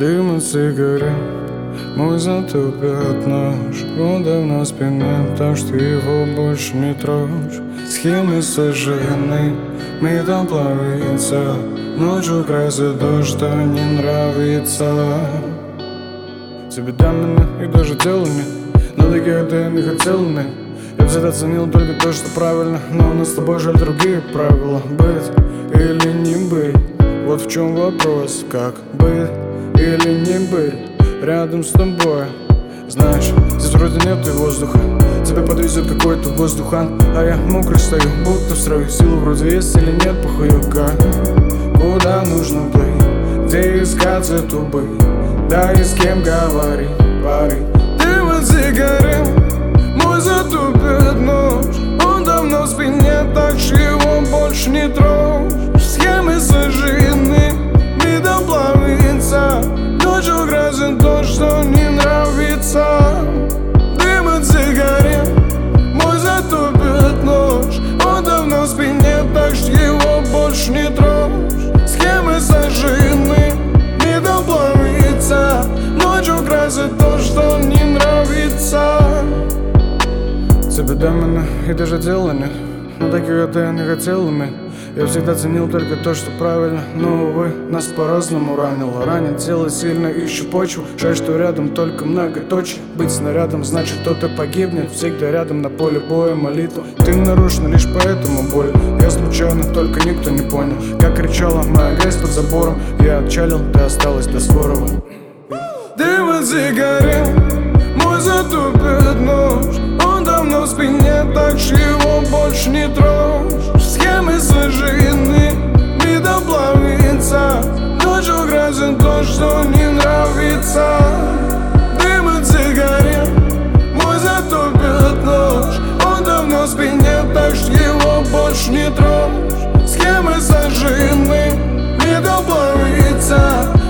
Дым от сигарет, мой затупит нож. Он давно спина, так что его больше не трожь. Схемы сожжены, металл плавится, ночью красит то, что не нравится. Тебе дамы и даже дела нет, но такие ты не хотел мне. Я всегда ценил только то, что правильно, но у нас с тобой жаль другие правила. Быть или не быть, вот в чем вопрос. Как быть или не быть рядом с тобой? Знаешь, здесь вроде нет и воздуха, тебя подвезет какой-то воздухан, а я мокрый стою, будто в строю. Силы вроде есть или нет, похую как. Куда нужно плыть, где искать эту быть, да и с кем говорить, парень. Дым от сигарет, мой затупит нож. Он давно в спине, так что его больше не трожь. Схемы сожжены, металл плавится, ночью грозит то, что не нравится. Дым от сигарет, мой затупит нож. Он давно в спине, так что его больше не трожь. Схемы сожжены, металл плавится, ночью грозит то, что не нравится. Тебе дамы и даже дела нет, но такие ты не хотел иметь. Я всегда ценил только то, что правильно, но, увы, нас по-разному ранило. Ранит тело сильно, ищу почву. Жаль, что рядом только многоточие. Быть снарядом значит, кто-то погибнет. Всегда рядом на поле боя молитва. Ты нарушена лишь поэтому боль. Я случайно, только никто не понял, как кричала моя грязь под забором. Я отчалил, ты осталась до скорого. Дым от сигарет, мой затупит нож. Он давно в спине, так что его больше не трожь. Схемы сожжены, металл плавится, ночью грозит то, что не нравится. Дым от сигарет, мой затупит нож. Он давно в спине, так что его больше не трожь. Схемы сожжены, металл плавится,